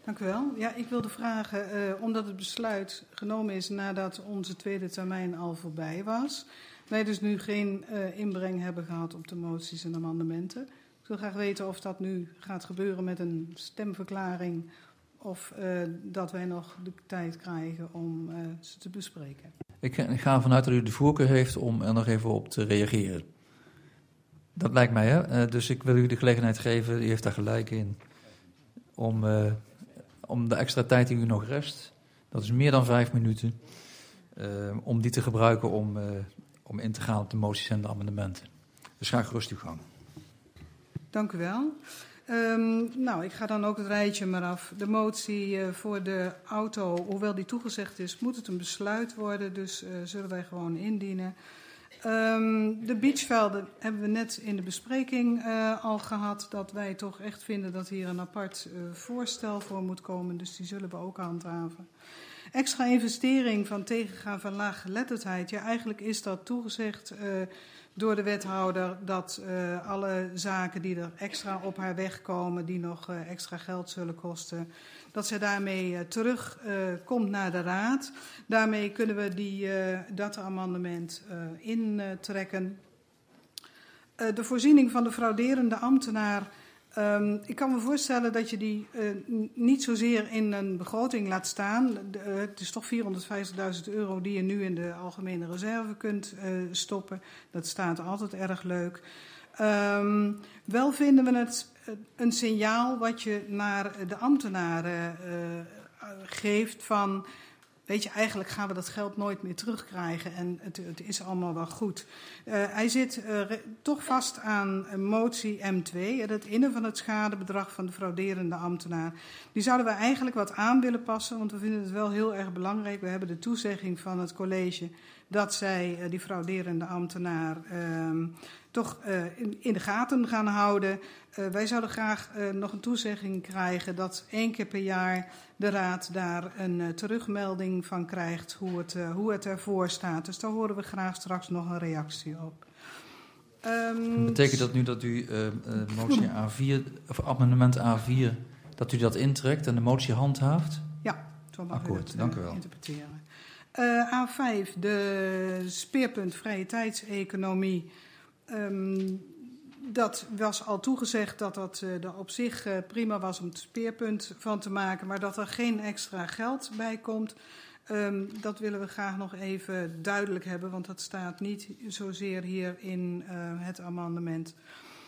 Dank u wel. Ja, ik wilde vragen, omdat het besluit genomen is nadat onze tweede termijn al voorbij was. Wij dus nu geen inbreng hebben gehad op de moties en amendementen. Ik wil graag weten of dat nu gaat gebeuren met een stemverklaring of dat wij nog de tijd krijgen om ze te bespreken. Ik ga ervan uit dat u de voorkeur heeft om er nog even op te reageren. Dat lijkt mij, hè? Dus ik wil u de gelegenheid geven, u heeft daar gelijk in, om de extra tijd die u nog rest, dat is meer dan 5 minuten, om die te gebruiken om in te gaan op de moties en de amendementen. Dus ga gerust uw gang. Dank u wel. Ik ga dan ook het rijtje maar af. De motie voor de auto, hoewel die toegezegd is, moet het een besluit worden. Dus zullen wij gewoon indienen. De beachvelden hebben we net in de bespreking al gehad. Dat wij toch echt vinden dat hier een apart voorstel voor moet komen. Dus die zullen we ook handhaven. Extra investering van tegengaan van laaggeletterdheid. Ja, eigenlijk is dat toegezegd door de wethouder dat alle zaken die er extra op haar weg komen, die nog extra geld zullen kosten, dat zij daarmee terugkomt naar de raad. Daarmee kunnen we dat amendement intrekken. De voorziening van de frauderende ambtenaar. Ik kan me voorstellen dat je die niet zozeer in een begroting laat staan. Het is toch €450.000 die je nu in de algemene reserve kunt stoppen. Dat staat altijd erg leuk. Wel vinden we het een signaal wat je naar de ambtenaren geeft van, weet je, eigenlijk gaan we dat geld nooit meer terugkrijgen en het is allemaal wel goed. Hij zit toch vast aan motie M2, het innen van het schadebedrag van de frauderende ambtenaar. Die zouden we eigenlijk wat aan willen passen, want we vinden het wel heel erg belangrijk. We hebben de toezegging van het college dat zij die frauderende ambtenaar toch in de gaten gaan houden. Wij zouden graag nog een toezegging krijgen dat 1 keer per jaar de raad daar een terugmelding van krijgt hoe het ervoor staat. Dus daar horen we graag straks nog een reactie op. Betekent dat nu dat u motie A4 of amendement A4 dat u dat intrekt en de motie handhaaft? Ja, zo mag akkoord, u dank u het wel. interpreteren. A5, de speerpunt vrije tijdseconomie. Dat was al toegezegd dat er op zich prima was om het speerpunt van te maken, maar dat er geen extra geld bij komt. Dat willen we graag nog even duidelijk hebben, want dat staat niet zozeer hier in het amendement.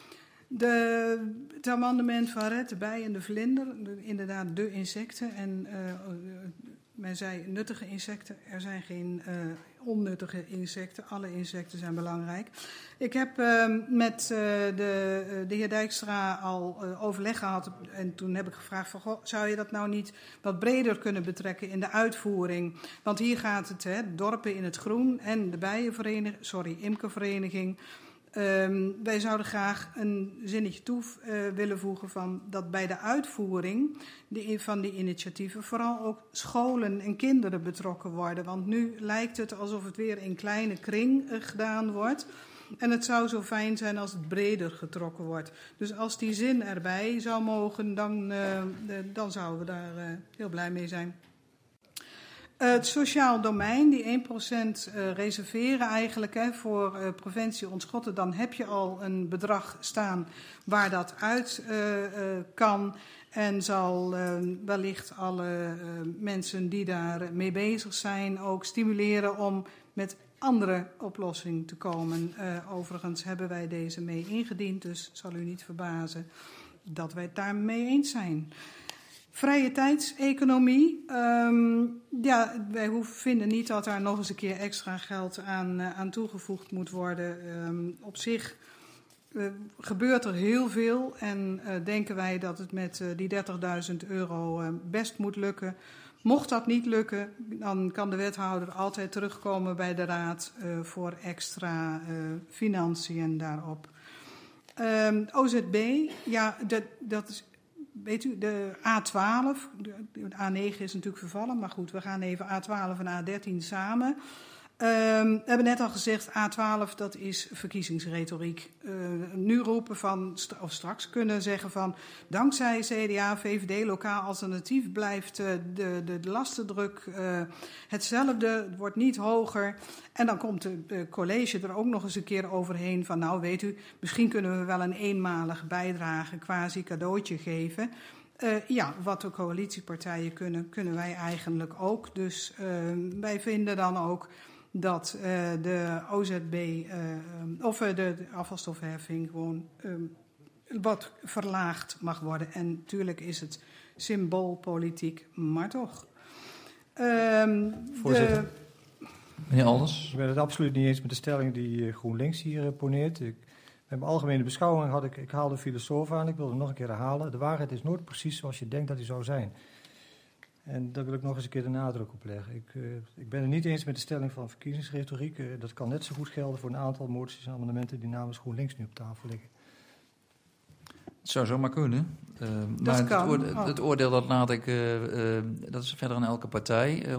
Het amendement van Red, de bij en de vlinder, inderdaad de insecten en men zei nuttige insecten. Er zijn geen onnuttige insecten. Alle insecten zijn belangrijk. Ik heb met de heer Dijkstra al overleg gehad. En toen heb ik gevraagd van, goh, zou je dat nou niet wat breder kunnen betrekken in de uitvoering? Want hier gaat het, dorpen in het groen en de imkervereniging. Wij zouden graag een zinnetje toe willen voegen van dat bij de uitvoering van die initiatieven vooral ook scholen en kinderen betrokken worden. Want nu lijkt het alsof het weer in kleine kring gedaan wordt. En het zou zo fijn zijn als het breder getrokken wordt. Dus als die zin erbij zou mogen, dan zouden we daar heel blij mee zijn. Het sociaal domein, die 1% reserveren eigenlijk voor preventie ontschotten. Dan heb je al een bedrag staan waar dat uit kan. En zal wellicht alle mensen die daar mee bezig zijn ook stimuleren om met andere oplossing te komen. Overigens hebben wij deze mee ingediend, dus zal u niet verbazen dat wij het daarmee eens zijn. Vrije tijdseconomie. Wij vinden niet dat daar nog eens een keer extra geld aan toegevoegd moet worden. Op zich gebeurt er heel veel en denken wij dat het met die €30.000 best moet lukken. Mocht dat niet lukken, dan kan de wethouder altijd terugkomen bij de raad voor extra financiën daarop. OZB, ja, dat is... Weet u, de A12, de A9 is natuurlijk vervallen, maar goed, we gaan even A12 en A13 samen. We hebben net al gezegd, A12, dat is verkiezingsretoriek. Nu roepen van, of straks kunnen zeggen van, dankzij CDA, VVD, lokaal alternatief blijft de lastendruk hetzelfde, het wordt niet hoger. En dan komt het college er ook nog eens een keer overheen van, nou weet u, misschien kunnen we wel een eenmalige bijdrage, quasi cadeautje geven. Wat de coalitiepartijen kunnen wij eigenlijk ook. Dus wij vinden dan ook dat de OZB of de afvalstoffenheffing gewoon wat verlaagd mag worden. En natuurlijk is het symboolpolitiek, maar toch. Voorzitter. Meneer Alders. Ik ben het absoluut niet eens met de stelling die GroenLinks hier poneert. Bij mijn algemene beschouwing ik haalde de filosoof aan, ik wil hem nog een keer herhalen. De waarheid is nooit precies zoals je denkt dat die zou zijn. En daar wil ik nog eens een keer de nadruk op leggen. Ik ben het niet eens met de stelling van verkiezingsretoriek. Dat kan net zo goed gelden voor een aantal moties en amendementen die namens GroenLinks nu op tafel liggen. Het zou zomaar kunnen. Maar het oordeel dat laat ik, dat is verder aan elke partij,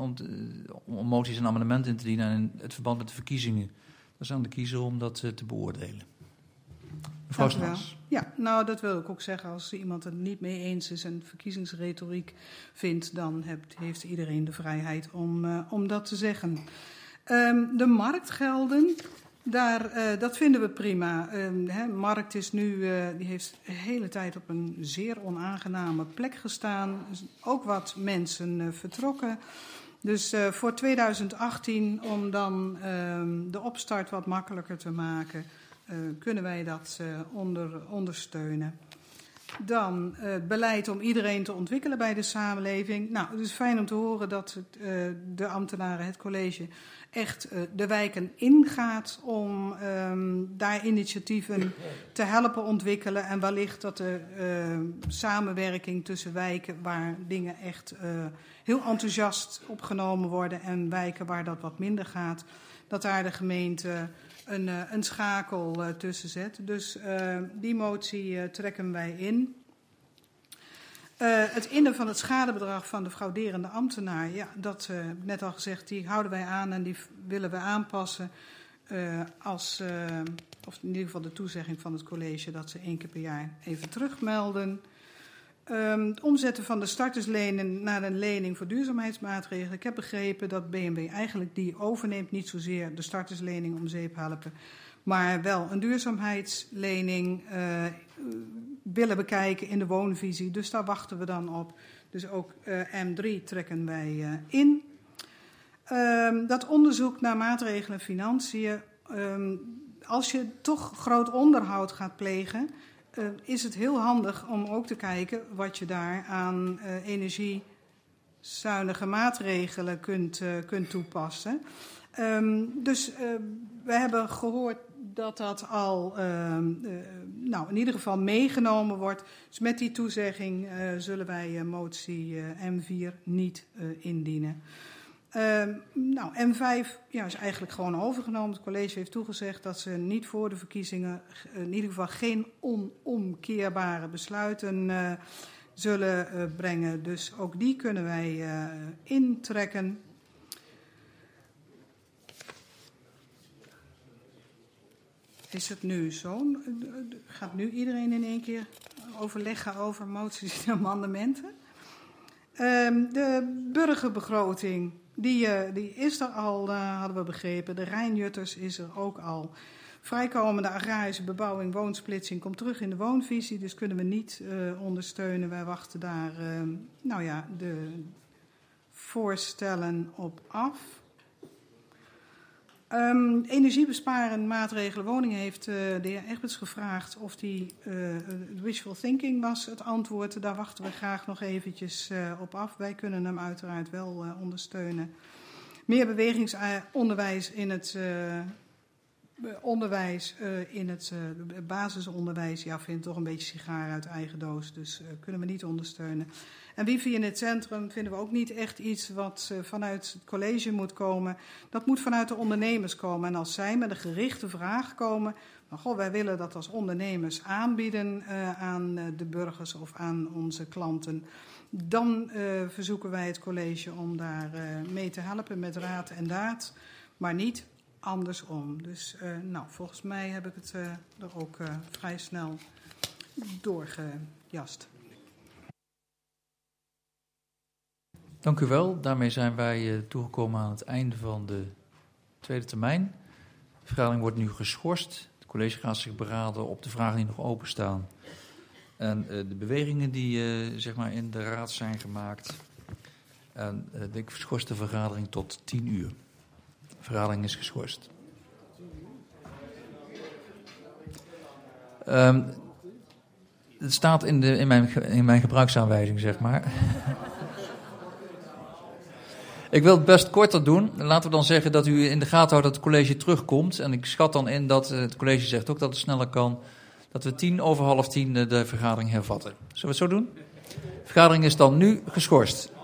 om moties en amendementen in te dienen en in het verband met de verkiezingen. Dat is aan de kiezer om dat te beoordelen. Mevrouw Snaas. Ja, nou dat wil ik ook zeggen. Als iemand het niet mee eens is en verkiezingsretoriek vindt, dan heeft iedereen de vrijheid om dat te zeggen. De marktgelden, dat vinden we prima. Markt is nu, die heeft de hele tijd op een zeer onaangename plek gestaan. Ook wat mensen vertrokken. Dus voor 2018, om dan de opstart wat makkelijker te maken, kunnen wij dat ondersteunen. Dan het beleid om iedereen te ontwikkelen bij de samenleving. Nou, het is fijn om te horen dat de ambtenaren, het college, echt de wijken ingaat om daar initiatieven te helpen ontwikkelen. En wellicht dat de samenwerking tussen wijken waar dingen echt heel enthousiast opgenomen worden en wijken waar dat wat minder gaat, dat daar de gemeente een schakel tussen zet. Dus die motie trekken wij in. Het innen van het schadebedrag van de frauderende ambtenaar, ja, dat net al gezegd, die houden wij aan en die willen we aanpassen of in ieder geval de toezegging van het college dat ze 1 keer per jaar even terugmelden. Het omzetten van de starterslening naar een lening voor duurzaamheidsmaatregelen. Ik heb begrepen dat BMW eigenlijk die overneemt, niet zozeer de starterslening om zeep helpen, maar wel een duurzaamheidslening willen bekijken in de woonvisie. Dus daar wachten we dan op. Dus ook M3 trekken wij in. Dat onderzoek naar maatregelen en financiën. Als je toch groot onderhoud gaat plegen, is het heel handig om ook te kijken wat je daar aan energiezuinige maatregelen kunt toepassen. Dus we hebben gehoord dat al in ieder geval meegenomen wordt. Dus met die toezegging zullen wij motie M4 niet indienen. M5 is eigenlijk gewoon overgenomen. Het college heeft toegezegd dat ze niet voor de verkiezingen, in ieder geval geen onomkeerbare besluiten zullen brengen. Dus ook die kunnen wij intrekken. Is het nu zo? Gaat nu iedereen in één keer overleggen over moties en amendementen? De burgerbegroting, die is er al, hadden we begrepen. De Rijnjutters is er ook al. Vrijkomende agrarische bebouwing, woonsplitsing komt terug in de woonvisie. Dus kunnen we niet ondersteunen. Wij wachten daar de voorstellen op af. Energiebesparende maatregelen woningen heeft de heer Egberts gevraagd of die wishful thinking was het antwoord. Daar wachten we graag nog eventjes op af. Wij kunnen hem uiteraard wel ondersteunen. Meer bewegingsonderwijs in het basisonderwijs. Ja, vindt toch een beetje sigaar uit eigen doos, dus kunnen we niet ondersteunen. En wifi in het centrum vinden we ook niet echt iets wat vanuit het college moet komen. Dat moet vanuit de ondernemers komen. En als zij met een gerichte vraag komen, van wij willen dat als ondernemers aanbieden aan de burgers of aan onze klanten, dan verzoeken wij het college om daar mee te helpen met raad en daad. maar niet andersom. Dus volgens mij heb ik het er ook vrij snel doorgejast. Dank u wel. Daarmee zijn wij toegekomen aan het einde van de tweede termijn. De vergadering wordt nu geschorst. Het college gaat zich beraden op de vragen die nog openstaan. En de bewegingen die in de raad zijn gemaakt. En ik schors de vergadering tot 10 uur. De vergadering is geschorst. Het staat in mijn gebruiksaanwijzing, zeg maar. Ik wil het best korter doen. Laten we dan zeggen dat u in de gaten houdt dat het college terugkomt. En ik schat dan in dat het college zegt ook dat het sneller kan. Dat we 10:10 de vergadering hervatten. Zullen we het zo doen? De vergadering is dan nu geschorst.